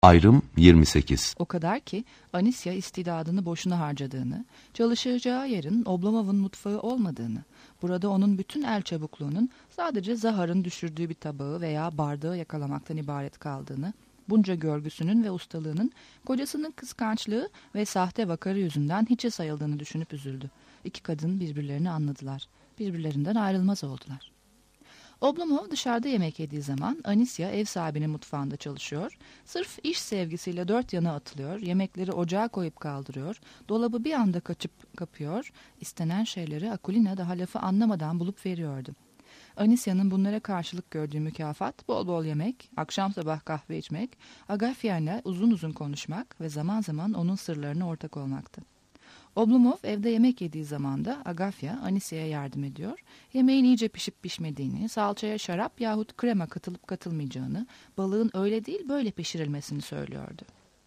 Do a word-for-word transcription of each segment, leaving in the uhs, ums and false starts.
Ayrım yirmi sekiz. O kadar ki Anisya istidadını boşuna harcadığını, çalışacağı yerin Oblomov'un mutfağı olmadığını, burada onun bütün el çabukluğunun sadece Zahar'ın düşürdüğü bir tabağı veya bardağı yakalamaktan ibaret kaldığını, bunca görgüsünün ve ustalığının kocasının kıskançlığı ve sahte vakarı yüzünden hiçe sayıldığını düşünüp üzüldü. İki kadın birbirlerini anladılar. Birbirlerinden ayrılmaz oldular. Oblomov dışarıda yemek yediği zaman Anisya ev sahibinin mutfağında çalışıyor. Sırf iş sevgisiyle dört yana atılıyor. Yemekleri ocağa koyup kaldırıyor. Dolabı bir anda kaçıp kapıyor. İstenen şeyleri Akulina daha lafı anlamadan bulup veriyordu. Anisya'nın bunlara karşılık gördüğü mükafat bol bol yemek, akşam sabah kahve içmek, Agafya'yla uzun uzun konuşmak ve zaman zaman onun sırlarına ortak olmaktı. Oblomov evde yemek yediği zaman da Agafya Anisya'ya yardım ediyor. Yemeğin iyice pişip pişmediğini, salçaya şarap yahut krema katılıp katılmayacağını, balığın öyle değil böyle pişirilmesini söylüyordu.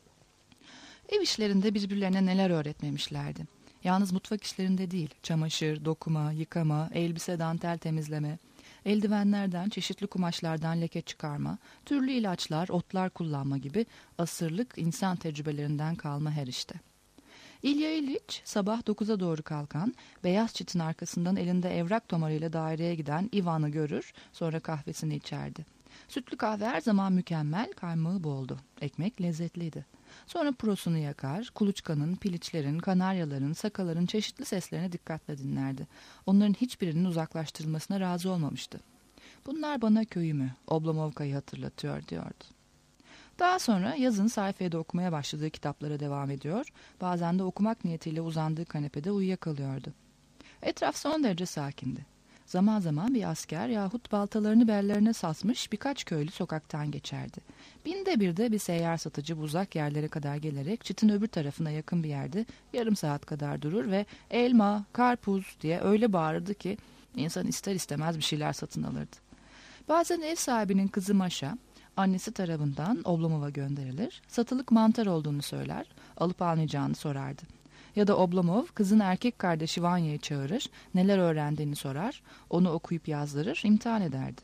Ev işlerinde birbirlerine neler öğretmemişlerdi. Yalnız mutfak işlerinde değil, çamaşır, dokuma, yıkama, elbise, dantel temizleme, eldivenlerden, çeşitli kumaşlardan leke çıkarma, türlü ilaçlar, otlar kullanma gibi asırlık insan tecrübelerinden kalma her işte. İlya İliç sabah dokuza doğru kalkan, beyaz çitin arkasından elinde evrak tomarıyla daireye giden Ivan'ı görür, sonra kahvesini içerdi. Sütlü kahve her zaman mükemmel, kaymağı boldu. Ekmek lezzetliydi. Sonra prosunu yakar, kuluçkanın, piliçlerin, kanaryaların, sakaların çeşitli seslerine dikkatle dinlerdi. Onların hiçbirinin uzaklaştırılmasına razı olmamıştı. Bunlar bana köyümü, Oblomovka'yı hatırlatıyor diyordu. Daha sonra yazın sayfada okumaya başladığı kitaplara devam ediyor, bazen de okumak niyetiyle uzandığı kanepede uyuyakalıyordu. Etraf son derece sakindi. Zaman zaman bir asker yahut baltalarını bellerine sasmış birkaç köylü sokaktan geçerdi. Binde bir de bir seyyar satıcı uzak yerlere kadar gelerek çitin öbür tarafına yakın bir yerde yarım saat kadar durur ve elma, karpuz diye öyle bağırırdı ki insan ister istemez bir şeyler satın alırdı. Bazen ev sahibinin kızı Maşa, annesi tarafından Oblomov'a gönderilir, satılık mantar olduğunu söyler, alıp almayacağını sorardı. Ya da Oblomov kızın erkek kardeşi Vanya'yı çağırır, neler öğrendiğini sorar, onu okuyup yazdırır, imtihan ederdi.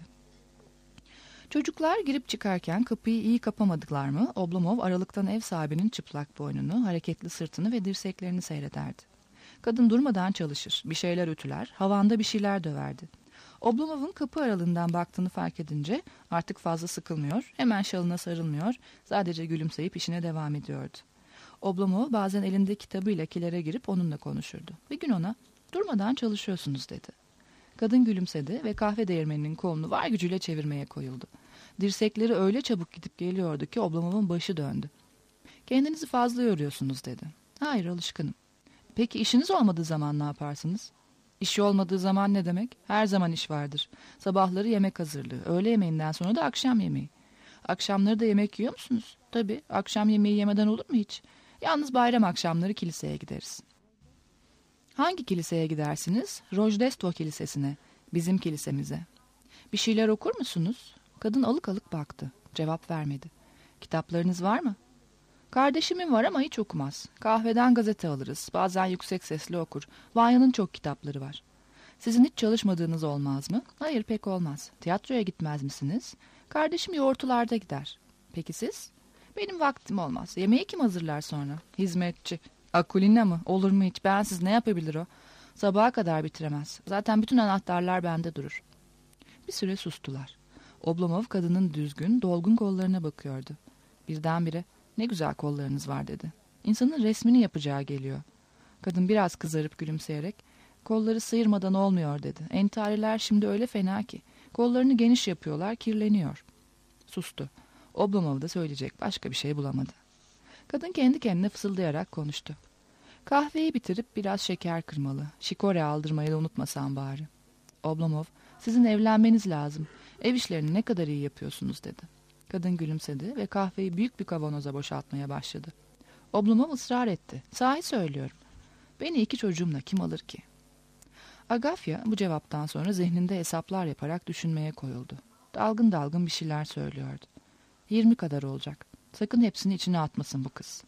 Çocuklar girip çıkarken kapıyı iyi kapamadılar mı, Oblomov aralıktan ev sahibinin çıplak boynunu, hareketli sırtını ve dirseklerini seyrederdi. Kadın durmadan çalışır, bir şeyler ütüler, havanda bir şeyler döverdi. Oblomov'un kapı aralığından baktığını fark edince artık fazla sıkılmıyor, hemen şalına sarılmıyor, sadece gülümseyip işine devam ediyordu. Oblomov bazen elinde kitabıyla kilere girip onunla konuşurdu. Bir gün ona durmadan çalışıyorsunuz dedi. Kadın gülümsedi ve kahve değirmeninin kolunu var gücüyle çevirmeye koyuldu. Dirsekleri öyle çabuk gidip geliyordu ki Oblomov'un başı döndü. Kendinizi fazla yoruyorsunuz dedi. Hayır, alışkınım. Peki işiniz olmadığı zaman ne yaparsınız? İşi olmadığı zaman ne demek? Her zaman iş vardır. Sabahları yemek hazırlığı, öğle yemeğinden sonra da akşam yemeği. Akşamları da yemek yiyor musunuz? Tabii, akşam yemeği yemeden olur mu hiç? Yalnız bayram akşamları kiliseye gideriz. Hangi kiliseye gidersiniz? Rojdestvo kilisesine, bizim kilisemize. Bir şeyler okur musunuz? Kadın alık alık baktı. Cevap vermedi. Kitaplarınız var mı? Kardeşimin var ama hiç okumaz. Kahveden gazete alırız. Bazen yüksek sesli okur. Vanya'nın çok kitapları var. Sizin hiç çalışmadığınız olmaz mı? Hayır, pek olmaz. Tiyatroya gitmez misiniz? Kardeşim yoğurtularda gider. Peki siz? Benim vaktim olmaz. Yemeği kim hazırlar sonra? Hizmetçi. Akulina mı? Olur mu hiç? Bensiz ne yapabilir o? Sabaha kadar bitiremez. Zaten bütün anahtarlar bende durur. Bir süre sustular. Oblomov kadının düzgün, dolgun kollarına bakıyordu. Birdenbire ne güzel kollarınız var dedi. İnsanın resmini yapacağı geliyor. Kadın biraz kızarıp gülümseyerek kolları sıyırmadan olmuyor dedi. Entariler şimdi öyle fena ki kollarını geniş yapıyorlar, kirleniyor. Sustu. Oblomov da söyleyecek başka bir şey bulamadı. Kadın kendi kendine fısıldayarak konuştu. Kahveyi bitirip biraz şeker kırmalı. Şikore aldırmayı da unutmasan bari. Oblomov, sizin evlenmeniz lazım. Ev işlerini ne kadar iyi yapıyorsunuz dedi. Kadın gülümsedi ve kahveyi büyük bir kavanoza boşaltmaya başladı. Oblomov ısrar etti. Sahi söylüyorum. Beni iki çocuğumla kim alır ki? Agafya bu cevaptan sonra zihninde hesaplar yaparak düşünmeye koyuldu. Dalgın dalgın bir şeyler söylüyordu. Yirmi kadar olacak. Sakın hepsini içine atmasın bu kız.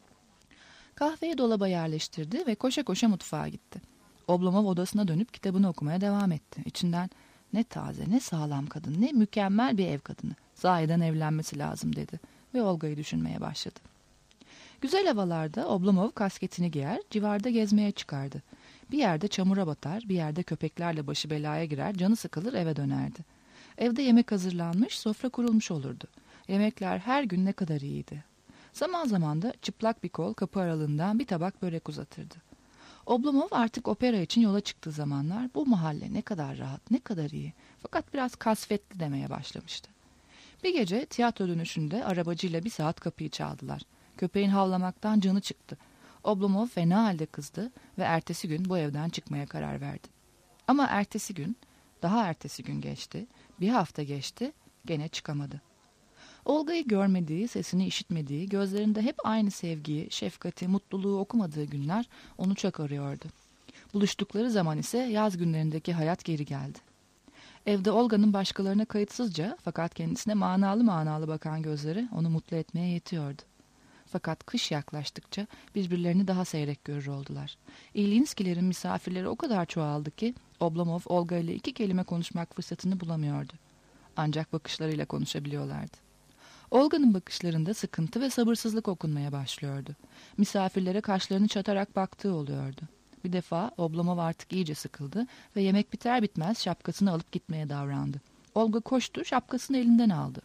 Kahveyi dolaba yerleştirdi ve koşa koşa mutfağa gitti. Oblomov odasına dönüp kitabını okumaya devam etti. İçinden ne taze, ne sağlam kadın, ne mükemmel bir ev kadını. Sahiden evlenmesi lazım dedi. ve Olga'yı düşünmeye başladı. Güzel havalarda Oblomov kasketini giyer, civarda gezmeye çıkardı. Bir yerde çamura batar, bir yerde köpeklerle başı belaya girer, canı sıkılır eve dönerdi. Evde yemek hazırlanmış, sofra kurulmuş olurdu. Yemekler her gün ne kadar iyiydi. Zaman zaman da çıplak bir kol kapı aralığından bir tabak börek uzatırdı. Oblomov artık opera için yola çıktığı zamanlar bu mahalle ne kadar rahat, ne kadar iyi. Fakat biraz kasvetli demeye başlamıştı. Bir gece tiyatro dönüşünde arabacıyla bir saat kapıyı çaldılar. Köpeğin havlamaktan canı çıktı. Oblomov fena halde kızdı ve ertesi gün bu evden çıkmaya karar verdi. Ama ertesi gün, daha ertesi gün geçti, bir hafta geçti, gene çıkamadı. Olga'yı görmediği, sesini işitmediği, gözlerinde hep aynı sevgiyi, şefkati, mutluluğu okumadığı günler onu çok arıyordu. Buluştukları zaman ise yaz günlerindeki hayat geri geldi. Evde Olga'nın başkalarına kayıtsızca fakat kendisine manalı manalı bakan gözleri onu mutlu etmeye yetiyordu. Fakat kış yaklaştıkça birbirlerini daha seyrek görür oldular. İlyinskilerin misafirleri o kadar çoğaldı ki Oblomov Olga ile iki kelime konuşmak fırsatını bulamıyordu. Ancak bakışlarıyla konuşabiliyorlardı. Olga'nın bakışlarında sıkıntı ve sabırsızlık okunmaya başlıyordu. Misafirlere kaşlarını çatarak baktığı oluyordu. Bir defa Oblomov artık iyice sıkıldı ve yemek biter bitmez şapkasını alıp gitmeye davrandı. Olga koştu, şapkasını elinden aldı.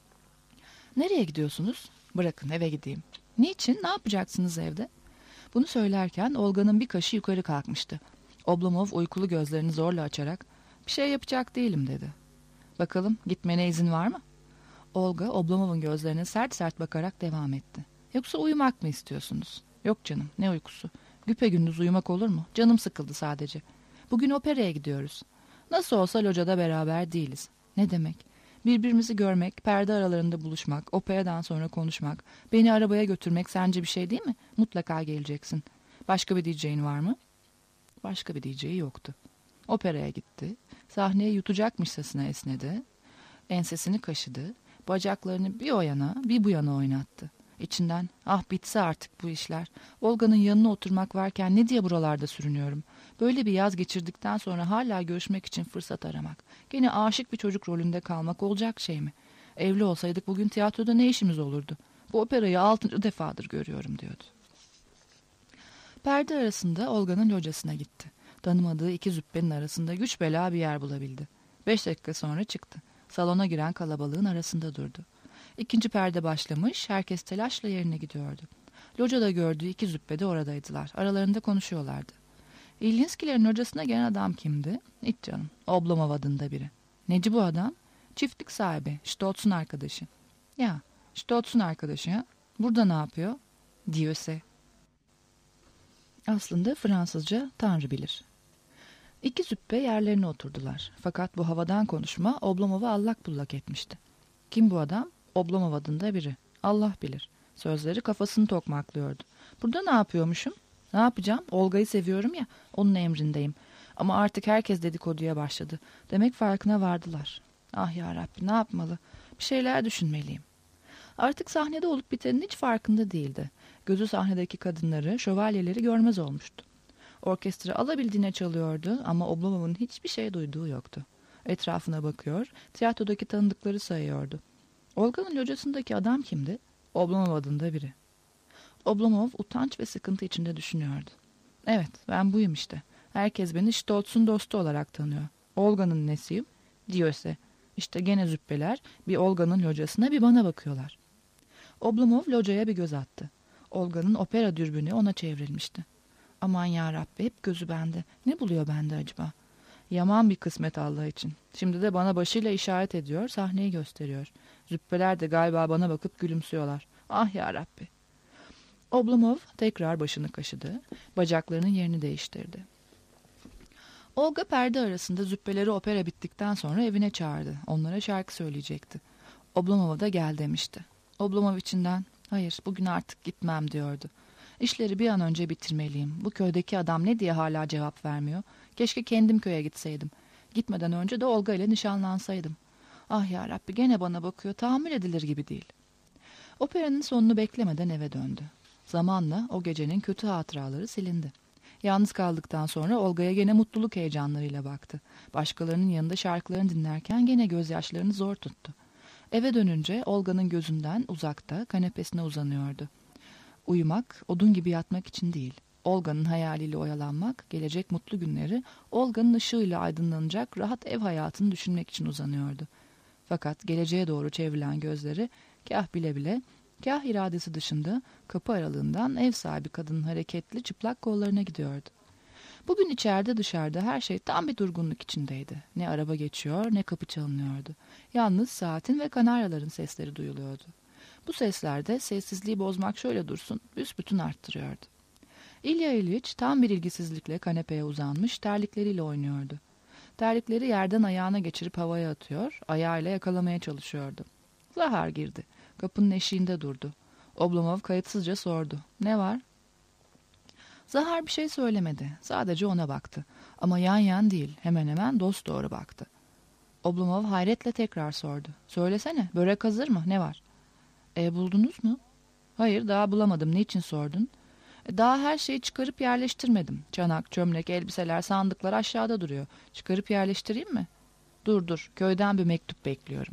"Nereye gidiyorsunuz?" "Bırakın eve gideyim." "Niçin? Ne yapacaksınız evde?" Bunu söylerken Olga'nın bir kaşı yukarı kalkmıştı. Oblomov uykulu gözlerini zorla açarak "Bir şey yapacak değilim." dedi. "Bakalım gitmene izin var mı?" Olga Oblomov'un gözlerine sert sert bakarak devam etti. "Yoksa uyumak mı istiyorsunuz?" "Yok canım, ne uykusu? Güpegündüz uyumak olur mu? Canım sıkıldı sadece. Bugün operaya gidiyoruz. Nasıl olsa locada beraber değiliz." "Ne demek? Birbirimizi görmek, perde aralarında buluşmak, operadan sonra konuşmak, beni arabaya götürmek sence bir şey değil mi? Mutlaka geleceksin. Başka bir diyeceğin var mı?" Başka bir diyeceği yoktu. Operaya gitti. Sahneye yutacakmışçasına esnedi. Ensesini kaşıdı. Bacaklarını bir o yana bir bu yana oynattı. İçinden "Ah bitse artık bu işler. Olga'nın yanına oturmak varken ne diye buralarda sürünüyorum. Böyle bir yaz geçirdikten sonra hala görüşmek için fırsat aramak. Gene aşık bir çocuk rolünde kalmak olacak şey mi? Evli olsaydık bugün tiyatroda ne işimiz olurdu? Bu operayı altıncı defadır görüyorum," diyordu. Perde arasında Olga'nın locasına gitti. Tanımadığı iki züppenin arasında güç bela bir yer bulabildi. Beş dakika sonra çıktı. Salona giren kalabalığın arasında durdu. İkinci perde başlamış, herkes telaşla yerine gidiyordu. Locada gördüğü iki züppe de oradaydılar. Aralarında konuşuyorlardı. İlyinskilerin locasına gelen adam kimdi? Hiç canım, Oblomov adında biri. Neci bu adam? Çiftlik sahibi, Stoltz'un arkadaşı. Ya, Stoltz'un arkadaşı ha? Burada ne yapıyor? Diöse. Aslında Fransızca Tanrı bilir. İki züppe yerlerine oturdular. Fakat bu havadan konuşma Oblomov'u allak bullak etmişti. Kim bu adam? Oblomov adında biri. Allah bilir. Sözleri kafasını tokmaklıyordu. Burada ne yapıyormuşum? Ne yapacağım? Olga'yı seviyorum ya, onun emrindeyim. Ama artık herkes dedikoduya başladı. Demek farkına vardılar. Ah yarabbi, ne yapmalı? Bir şeyler düşünmeliyim. Artık sahnede olup bitenin hiç farkında değildi. Gözü sahnedeki kadınları, şövalyeleri görmez olmuştu. Orkestra alabildiğine çalıyordu ama Oblomov'un hiçbir şey duyduğu yoktu. Etrafına bakıyor, tiyatrodaki tanıdıkları sayıyordu. Olga'nın locasındaki adam kimdi? Oblomov adında biri. Oblomov utanç ve sıkıntı içinde düşünüyordu. Evet, ben buyum işte. Herkes beni Stoltz'un dostu olarak tanıyor. Olga'nın nesiyim? Diyorse. İşte gene züppeler bir Olga'nın locasına bir bana bakıyorlar. Oblomov locaya bir göz attı. Olga'nın opera dürbünü ona çevrilmişti. Aman yarabbi, hep gözü bende. Ne buluyor bende acaba? Yaman bir kısmet Allah için. Şimdi de bana başıyla işaret ediyor, sahneyi gösteriyor. Züppeler de galiba bana bakıp gülümsüyorlar. Ah yarabbi. Oblomov tekrar başını kaşıdı. Bacaklarının yerini değiştirdi. Olga perde arasında züppeleri opera bittikten sonra evine çağırdı. Onlara şarkı söyleyecekti. Oblomov'a da gel demişti. Oblomov içinden hayır bugün artık gitmem diyordu. İşleri bir an önce bitirmeliyim. Bu köydeki adam ne diye hala cevap vermiyor? Keşke kendim köye gitseydim. Gitmeden önce de Olga ile nişanlansaydım. Ah yarabbi, gene bana bakıyor. Tahammül edilir gibi değil. Operanın sonunu beklemeden eve döndü. Zamanla o gecenin kötü hatıraları silindi. Yalnız kaldıktan sonra Olga'ya gene mutluluk heyecanlarıyla baktı. Başkalarının yanında şarkılarını dinlerken gene gözyaşlarını zor tuttu. Eve dönünce Olga'nın gözünden uzakta kanepesine uzanıyordu. Uyumak, odun gibi yatmak için değil. Olga'nın hayaliyle oyalanmak, gelecek mutlu günleri Olga'nın ışığıyla aydınlanacak rahat ev hayatını düşünmek için uzanıyordu. Fakat geleceğe doğru çevrilen gözleri kah bile bile, kah iradesi dışında kapı aralığından ev sahibi kadının hareketli çıplak kollarına gidiyordu. Bugün içeride dışarıda her şey tam bir durgunluk içindeydi. Ne araba geçiyor ne kapı çalınıyordu. Yalnız saatin ve kanaryaların sesleri duyuluyordu. Bu sesler de sessizliği bozmak şöyle dursun büsbütün arttırıyordu. İlya İliç tam bir ilgisizlikle kanepeye uzanmış terlikleriyle oynuyordu. Terlikleri yerden ayağına geçirip havaya atıyor, ayağıyla yakalamaya çalışıyordu. Zahar girdi. Kapının eşiğinde durdu. Oblomov kayıtsızca sordu. Ne var? Zahar bir şey söylemedi. Sadece ona baktı. Ama yan yan değil, hemen hemen dosdoğru baktı. Oblomov hayretle tekrar sordu. Söylesene, börek hazır mı? Ne var? E buldunuz mu? Hayır, daha bulamadım. Niçin sordun? E, daha her şeyi çıkarıp yerleştirmedim. Çanak, çömlek, elbiseler, sandıklar aşağıda duruyor. Çıkarıp yerleştireyim mi? Dur dur, köyden bir mektup bekliyorum.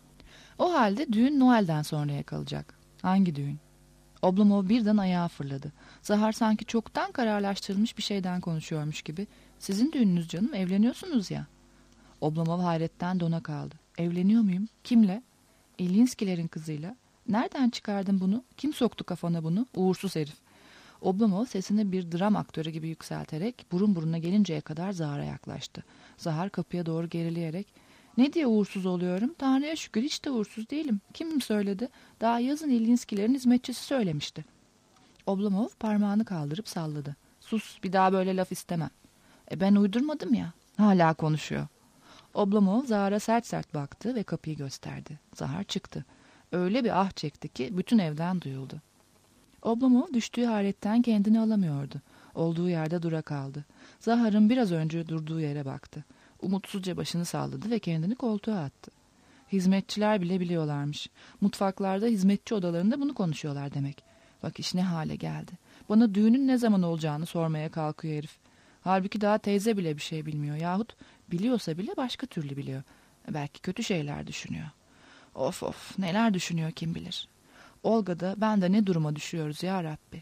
O halde düğün Noel'den sonraya kalacak. Hangi düğün? Oblomov birden ayağa fırladı. Zahar sanki çoktan kararlaştırılmış bir şeyden konuşuyormuş gibi. Sizin düğününüz canım, evleniyorsunuz ya. Oblomov hayretten dona kaldı. Evleniyor muyum? Kimle? İlyinskilerin kızıyla. Nereden çıkardın bunu? Kim soktu kafana bunu? Uğursuz herif. Oblomov sesini bir dram aktörü gibi yükselterek burun buruna gelinceye kadar Zahar'a yaklaştı. Zahar kapıya doğru gerileyerek "Ne diye uğursuz oluyorum? Tanrı'ya şükür hiç de uğursuz değilim. Kim söyledi? Daha yazın İlyinskilerin hizmetçisi söylemişti." Oblomov parmağını kaldırıp salladı. "Sus, bir daha böyle laf istemem." E ben uydurmadım ya. Hala konuşuyor. Oblomov Zahar'a sert sert baktı ve kapıyı gösterdi. Zahar çıktı. Öyle bir ah çekti ki bütün evden duyuldu. Oblomov düştüğü hayretten kendini alamıyordu. Olduğu yerde dura kaldı. Zahar'ın biraz önce durduğu yere baktı. Umutsuzca başını salladı ve kendini koltuğa attı. Hizmetçiler bile biliyorlarmış. Mutfaklarda, hizmetçi odalarında bunu konuşuyorlar demek. Bak iş ne hale geldi. Bana düğünün ne zaman olacağını sormaya kalkıyor herif. Halbuki daha teyze bile bir şey bilmiyor. Yahut biliyorsa bile başka türlü biliyor. Belki kötü şeyler düşünüyor. Of of, neler düşünüyor kim bilir. Olga da ben de ne duruma düşüyoruz ya Rabbi.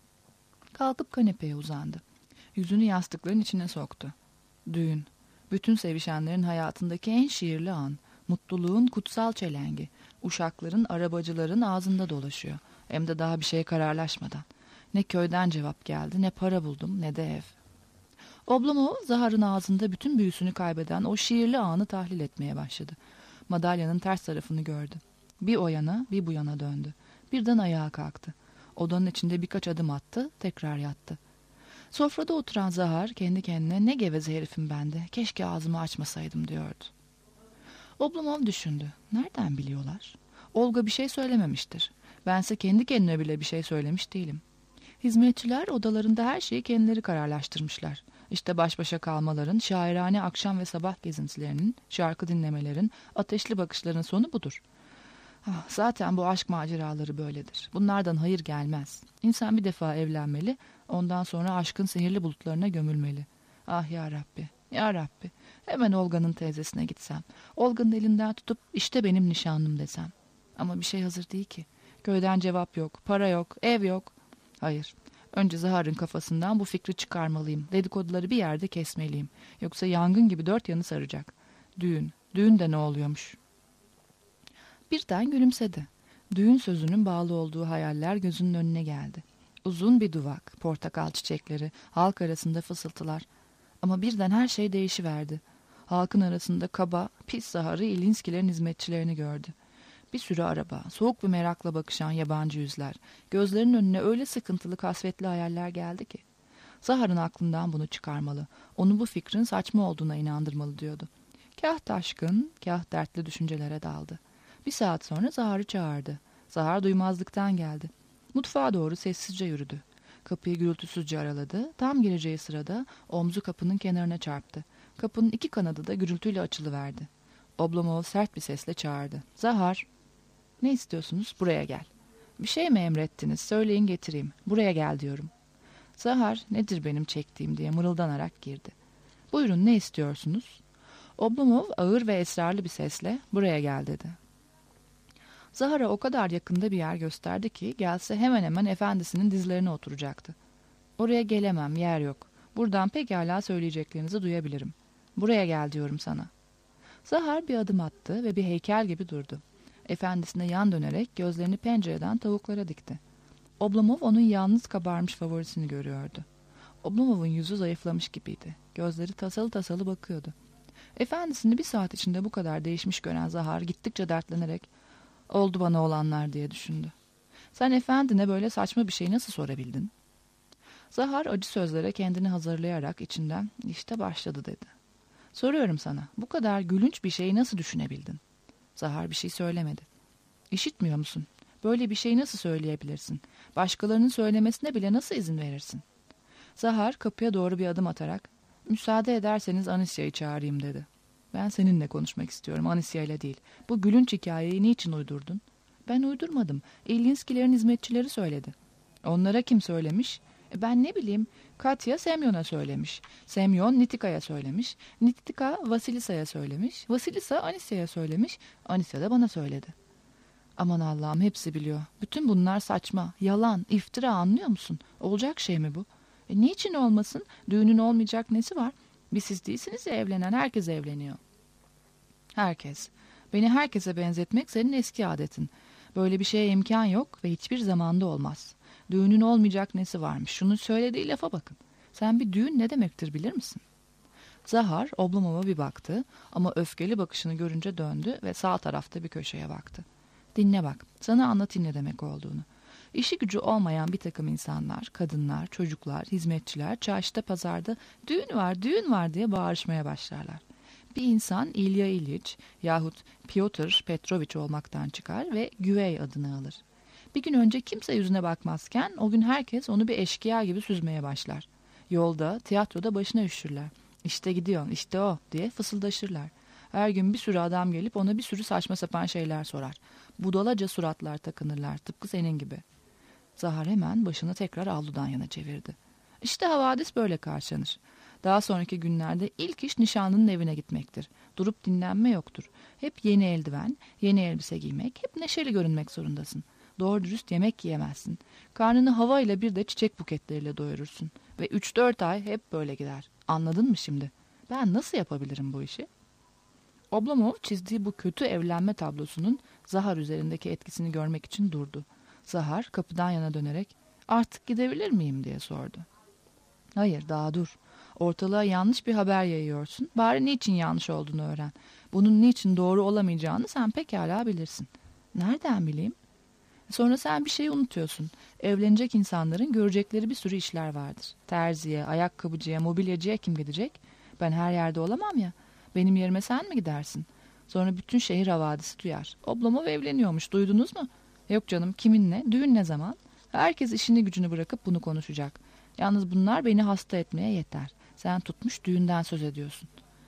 Kalkıp kanepeye uzandı. Yüzünü yastıkların içine soktu. Düğün. Bütün sevişenlerin hayatındaki en şiirli an. Mutluluğun kutsal çelengi. Uşakların, arabacıların ağzında dolaşıyor. Hem de daha bir şeye kararlaşmadan. Ne köyden cevap geldi, ne para buldum, ne de ev. Oblomov, Zahar'ın ağzında bütün büyüsünü kaybeden o şiirli anı tahlil etmeye başladı. Madalyanın ters tarafını gördü. Bir o yana, bir bu yana döndü. Birden ayağa kalktı. Odanın içinde birkaç adım attı, tekrar yattı. Sofrada oturan Zahar kendi kendine ne geveze herifim ben de, keşke ağzımı açmasaydım diyordu. Oblomov düşündü. Nereden biliyorlar? Olga bir şey söylememiştir. Bense kendi kendime bile bir şey söylemiş değilim. Hizmetçiler odalarında her şeyi kendileri kararlaştırmışlar. İşte baş başa kalmaların, şairane akşam ve sabah gezintilerinin, şarkı dinlemelerin, ateşli bakışların sonu budur. Ah, zaten bu aşk maceraları böyledir. Bunlardan hayır gelmez. İnsan bir defa evlenmeli, ondan sonra aşkın sihirli bulutlarına gömülmeli. Ah ya Rabbi, ya Rabbi. Hemen Olga'nın teyzesine gitsem. Olga'nın elinden tutup işte benim nişanlım desem. Ama bir şey hazır değil ki. Köyden cevap yok, para yok, ev yok. Hayır. Önce Zahar'ın kafasından bu fikri çıkarmalıyım. Dedikoduları bir yerde kesmeliyim. Yoksa yangın gibi dört yanı saracak. Düğün. Düğün de ne oluyormuş? Birden gülümsedi. Düğün sözünün bağlı olduğu hayaller gözünün önüne geldi. Uzun bir duvak, portakal çiçekleri, halk arasında fısıltılar. Ama birden her şey değişiverdi. Halkın arasında kaba, pis Zahar'ı İlyinskilerin hizmetçilerini gördü. Bir sürü araba, soğuk bir merakla bakışan yabancı yüzler, gözlerinin önüne öyle sıkıntılı, kasvetli hayaller geldi ki. Zahar'ın aklından bunu çıkarmalı, onu bu fikrin saçma olduğuna inandırmalı diyordu. Kah taşkın, kah dertli düşüncelere daldı. Bir saat sonra Zahar'ı çağırdı. Zahar duymazlıktan geldi. Mutfağa doğru sessizce yürüdü. Kapıyı gürültüsüzce araladı. Tam gireceği sırada omzu kapının kenarına çarptı. Kapının iki kanadı da gürültüyle açılıverdi. Oblomov sert bir sesle çağırdı. Zahar! Ne istiyorsunuz? Buraya gel. Bir şey mi emrettiniz? Söyleyin getireyim. Buraya gel diyorum. Zahar, nedir benim çektiğim diye mırıldanarak girdi. Buyurun, ne istiyorsunuz? Oblomov ağır ve esrarlı bir sesle buraya gel dedi. Zahar'a o kadar yakında bir yer gösterdi ki gelse hemen hemen efendisinin dizlerine oturacaktı. Oraya gelemem, yer yok. Buradan pekala söyleyeceklerinizi duyabilirim. Buraya gel diyorum sana. Zahar bir adım attı ve bir heykel gibi durdu. Efendisine yan dönerek gözlerini pencereden tavuklara dikti. Oblomov onun yalnız kabarmış favorisini görüyordu. Oblomov'un yüzü zayıflamış gibiydi. Gözleri tasalı tasalı bakıyordu. Efendisini bir saat içinde bu kadar değişmiş gören Zahar gittikçe dertlenerek "Oldu bana olanlar" diye düşündü. "Sen efendine böyle saçma bir şey nasıl sorabildin?" Zahar acı sözlere kendini hazırlayarak içinden "İşte başladı" dedi. "Soruyorum sana, bu kadar gülünç bir şeyi nasıl düşünebildin?" Zahar bir şey söylemedi. "İşitmiyor musun? Böyle bir şeyi nasıl söyleyebilirsin? Başkalarının söylemesine bile nasıl izin verirsin?" Zahar kapıya doğru bir adım atarak "Müsaade ederseniz Anisya'yı çağırayım" dedi. "Ben seninle konuşmak istiyorum, Anisya ile değil. Bu gülünç hikayeyi niçin uydurdun?" "Ben uydurmadım. İlginskilerin hizmetçileri söyledi." "Onlara kim söylemiş?" E "Ben ne bileyim. Katya Semyon'a söylemiş. Semyon Nitika'ya söylemiş. Nitika Vasilisa'ya söylemiş. Vasilisa Anisya'ya söylemiş. Anisya da bana söyledi." "Aman Allah'ım, hepsi biliyor. Bütün bunlar saçma, yalan, iftira, anlıyor musun? Olacak şey mi bu?" "E niçin olmasın? Düğünün olmayacak nesi var? Bir siz değilsiniz ya evlenen, herkes evleniyor." "Herkes. Beni herkese benzetmek senin eski adetin. Böyle bir şeye imkan yok ve hiçbir zamanda olmaz. Düğünün olmayacak nesi varmış? Şunun söylediği lafa bakın. Sen bir düğün ne demektir bilir misin?" Zahar Oblomov'a bir baktı ama öfkeli bakışını görünce döndü ve sağ tarafta bir köşeye baktı. "Dinle bak, sana anlatayım ne demek olduğunu. İşi gücü olmayan bir takım insanlar, kadınlar, çocuklar, hizmetçiler çarşıda pazarda düğün var, düğün var diye bağırışmaya başlarlar. Bir insan İlya İliç yahut Piotr Petrovich olmaktan çıkar ve Güvey adını alır. Bir gün önce kimse yüzüne bakmazken o gün herkes onu bir eşkıya gibi süzmeye başlar. Yolda, tiyatroda başına üşürler. İşte gidiyor, işte o diye fısıldaşırlar. Her gün bir sürü adam gelip ona bir sürü saçma sapan şeyler sorar. Budalaca suratlar takınırlar, tıpkı senin gibi." Zahar hemen başını tekrar avludan yana çevirdi. "İşte havadis böyle karşılanır. Daha sonraki günlerde ilk iş nişanlının evine gitmektir. Durup dinlenme yoktur. Hep yeni eldiven, yeni elbise giymek, hep neşeli görünmek zorundasın. Doğru dürüst yemek yiyemezsin. Karnını hava ile bir de çiçek buketleriyle doyurursun. Ve üç dört ay hep böyle gider. Anladın mı şimdi? Ben nasıl yapabilirim bu işi?" Oblomov çizdiği bu kötü evlenme tablosunun Zahar üzerindeki etkisini görmek için durdu. Zahar kapıdan yana dönerek "Artık gidebilir miyim?" diye sordu. "Hayır, daha dur. Ortalığa yanlış bir haber yayıyorsun. Bari niçin yanlış olduğunu öğren. Bunun niçin doğru olamayacağını sen pekala bilirsin." "Nereden bileyim?" "Sonra sen bir şeyi unutuyorsun. Evlenecek insanların görecekleri bir sürü işler vardır. Terziye, ayakkabıcıya, mobilyacıya kim gidecek? Ben her yerde olamam ya. Benim yerime sen mi gidersin? Sonra bütün şehir havadisi duyar. Oblomov evleniyormuş, duydunuz mu? Yok canım, kiminle? Düğün ne zaman? Herkes işini gücünü bırakıp bunu konuşacak. Yalnız bunlar beni hasta etmeye yeter. Sen tutmuş düğünden söz ediyorsun."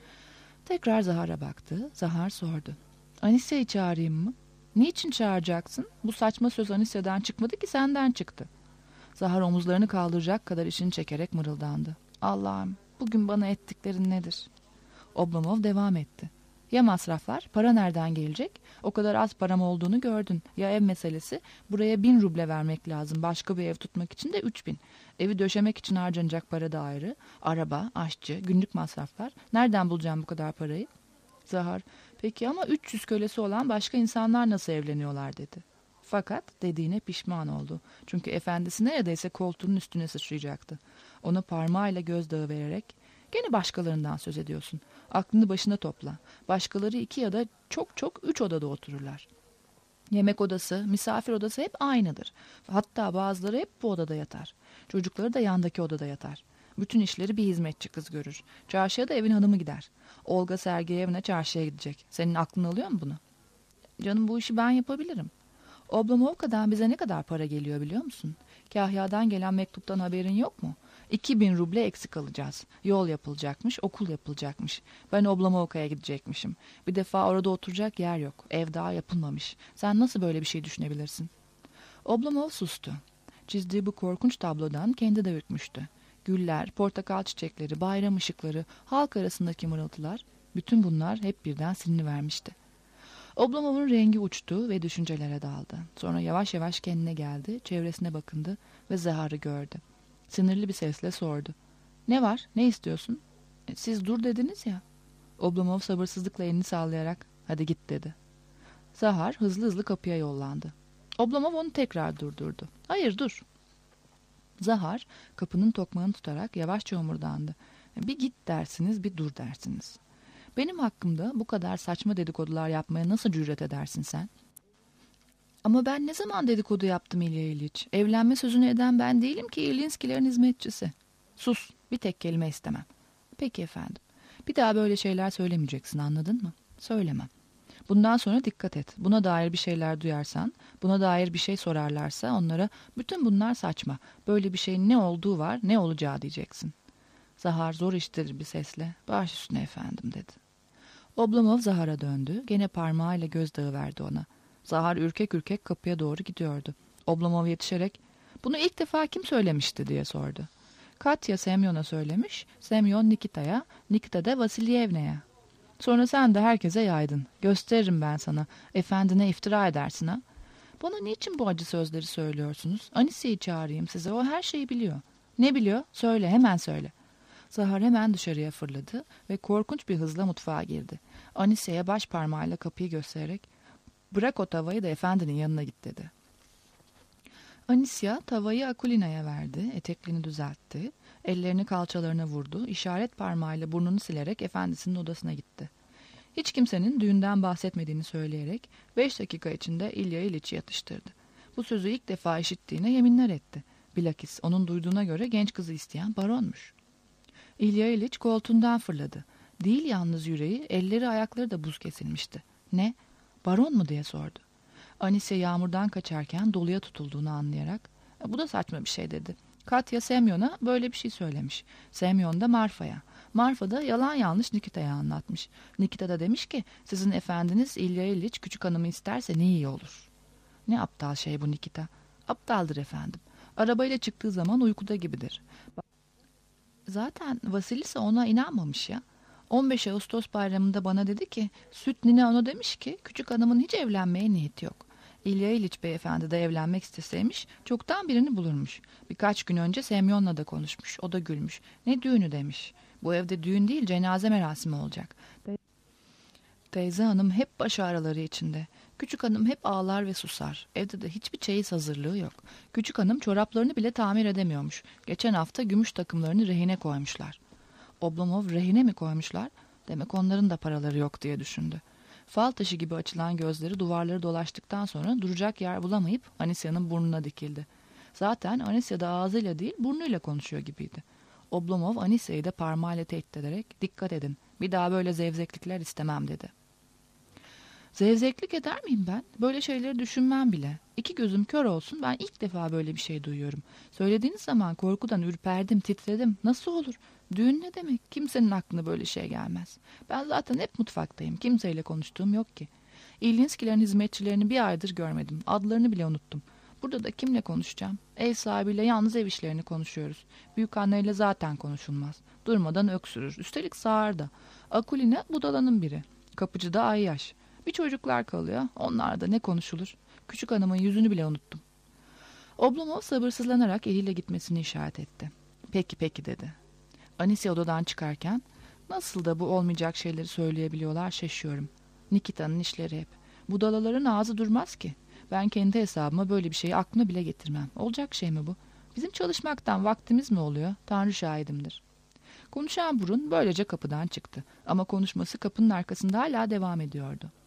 Tekrar Zahar'a baktı. Zahar sordu. "Anisya'yı çağırayım mı?" "Niçin çağıracaksın? Bu saçma söz Anisya'dan çıkmadı ki, senden çıktı." Zahar omuzlarını kaldıracak kadar işini çekerek mırıldandı. "Allah'ım, bugün bana ettiklerin nedir?" Oblomov devam etti. "Ya masraflar? Para nereden gelecek? O kadar az param olduğunu gördün. Ya ev meselesi? Buraya bin ruble vermek lazım. Başka bir ev tutmak için de üç bin. Evi döşemek için harcanacak para da ayrı. Araba, aşçı, günlük masraflar. Nereden bulacağım bu kadar parayı?" Zahar, "Peki ama üç yüz kölesi olan başka insanlar nasıl evleniyorlar?" dedi. Fakat dediğine pişman oldu. Çünkü efendisi neredeyse koltuğunun üstüne sıçrayacaktı. Ona parmağıyla gözdağı vererek "Gene başkalarından söz ediyorsun. Aklını başına topla. Başkaları iki ya da çok çok üç odada otururlar. Yemek odası, misafir odası hep aynıdır. Hatta bazıları hep bu odada yatar. Çocukları da yandaki odada yatar. Bütün işleri bir hizmetçi kız görür. Çarşıya da evin hanımı gider. Olga Sergeyevna çarşıya gidecek. Senin aklın alıyor mu bunu?" "Canım, bu işi ben yapabilirim." "Oblomovka'dan bize ne kadar para geliyor biliyor musun? Kahya'dan gelen mektuptan haberin yok mu? İki bin ruble eksik alacağız. Yol yapılacakmış, okul yapılacakmış. Ben Oblomovka'ya gidecekmişim. Bir defa orada oturacak yer yok. Ev daha yapılmamış. Sen nasıl böyle bir şey düşünebilirsin?" Oblomov sustu. Çizdiği bu korkunç tablodan kendi de ürkmüştü. Güller, portakal çiçekleri, bayram ışıkları, halk arasındaki mırıltılar, bütün bunlar hep birden silinivermişti. Oblomov'un rengi uçtu ve düşüncelere daldı. Sonra yavaş yavaş kendine geldi, çevresine bakındı ve Zahar'ı gördü. Sinirli bir sesle sordu. Ne var, ne istiyorsun? E, siz dur dediniz ya. Oblomov sabırsızlıkla elini sallayarak hadi git dedi. Zahar hızlı hızlı kapıya yollandı. Oblomov onu tekrar durdurdu. Hayır dur. Zahar kapının tokmağını tutarak yavaşça homurdandı. Bir git dersiniz, bir dur dersiniz. Benim hakkımda bu kadar saçma dedikodular yapmaya nasıl cüret edersin sen? Ama ben ne zaman dedikodu yaptım İlya İliç? Evlenme sözünü eden ben değilim ki İlinskilerin hizmetçisi. Sus, bir tek kelime istemem. Peki efendim. Bir daha böyle şeyler söylemeyeceksin, anladın mı? Söylemem. Bundan sonra dikkat et. Buna dair bir şeyler duyarsan, buna dair bir şey sorarlarsa onlara bütün bunlar saçma. Böyle bir şeyin ne olduğu var, ne olacağı diyeceksin. Zahar zor iştir bir sesle, baş üstüne efendim dedi. Oblomov Zahar'a döndü, gene parmağıyla gözdağı verdi ona. Zahar ürkek ürkek kapıya doğru gidiyordu. Oblomov yetişerek, bunu ilk defa kim söylemişti diye sordu. Katya Semyon'a söylemiş, Semyon Nikita'ya, Nikita da Vasilyevna'ya. Sonra sen de herkese yaydın. Gösteririm ben sana. Efendine iftira edersin ha. Bana niçin bu acı sözleri söylüyorsunuz? Anise'yi çağırayım size. O her şeyi biliyor. Ne biliyor? Söyle, hemen söyle. Zahar hemen dışarıya fırladı ve korkunç bir hızla mutfağa girdi. Anise'ye baş parmağıyla kapıyı göstererek bırak o tavayı da efendinin yanına git dedi. Anisya tavayı Akulina'ya verdi. Eteklerini düzeltti. Ellerini kalçalarına vurdu. İşaret parmağıyla burnunu silerek efendisinin odasına gitti. Hiç kimsenin düğünden bahsetmediğini söyleyerek beş dakika içinde İlya İliç'i yatıştırdı. Bu sözü ilk defa işittiğine yeminler etti. Bilakis onun duyduğuna göre genç kızı isteyen baronmuş. İlya İliç koltuğundan fırladı. Değil yalnız yüreği, elleri ayakları da buz kesilmişti. Ne? Baron mu diye sordu. Anise yağmurdan kaçarken doluya tutulduğunu anlayarak bu da saçma bir şey dedi. Katya Semyon'a böyle bir şey söylemiş. Semyon da Marfa'ya. Marfa da yalan yanlış Nikita'ya anlatmış. Nikita da demiş ki sizin efendiniz İlya İliç küçük hanımı isterse ne iyi olur. Ne aptal şey bu Nikita. Aptaldır efendim. Arabayla çıktığı zaman uykuda gibidir. Zaten Vasilisa ona inanmamış ya. on beş Ağustos bayramında bana dedi ki Süt Nine ona demiş ki küçük hanımın hiç evlenmeye niyeti yok. İlya İliç beyefendi de evlenmek isteseymiş çoktan birini bulurmuş. Birkaç gün önce Semyon'la da konuşmuş. O da gülmüş. Ne düğünü demiş. Bu evde düğün değil cenaze merasimi olacak. Teyze hanım hep baş ağrıları içinde. Küçük hanım hep ağlar ve susar. Evde de hiçbir çeyiz hazırlığı yok. Küçük hanım çoraplarını bile tamir edemiyormuş. Geçen hafta gümüş takımlarını rehine koymuşlar. Oblomov rehine mi koymuşlar? Demek onların da paraları yok diye düşündü. Fal taşı gibi açılan gözleri duvarları dolaştıktan sonra duracak yer bulamayıp Anisya'nın burnuna dikildi. Zaten Anisya da ağzıyla değil burnuyla konuşuyor gibiydi. Oblomov Anisya'yı da parmağıyla tehdit ederek dikkat edin bir daha böyle zevzeklikler istemem dedi. Zevzeklik eder miyim ben? Böyle şeyleri düşünmem bile. İki gözüm kör olsun ben ilk defa böyle bir şey duyuyorum. Söylediğiniz zaman korkudan ürperdim, titredim. Nasıl olur? Düğün ne demek? Kimsenin aklına böyle şey gelmez. Ben zaten hep mutfaktayım. Kimseyle konuştuğum yok ki. İlginskilerin hizmetçilerini bir aydır görmedim. Adlarını bile unuttum. Burada da kimle konuşacağım? Ev sahibiyle yalnız ev işlerini konuşuyoruz. Büyükanneyle zaten konuşulmaz. Durmadan öksürür. Üstelik sağır da. Akulina budalanın biri. Kapıcı da Ayyaş. Bir çocuklar kalıyor. Onlar da ne konuşulur? Küçük hanımın yüzünü bile unuttum. Oblomov sabırsızlanarak eliyle gitmesini işaret etti. Peki peki dedi. Anisya odadan çıkarken nasıl da bu olmayacak şeyleri söyleyebiliyorlar şaşıyorum. Nikita'nın işleri hep. Budalaların ağzı durmaz ki. Ben kendi hesabıma böyle bir şeyi aklına bile getirmem. Olacak şey mi bu? Bizim çalışmaktan vaktimiz mi oluyor? Tanrı şahidimdir. Konuşan burun böylece kapıdan çıktı. Ama konuşması kapının arkasında hala devam ediyordu.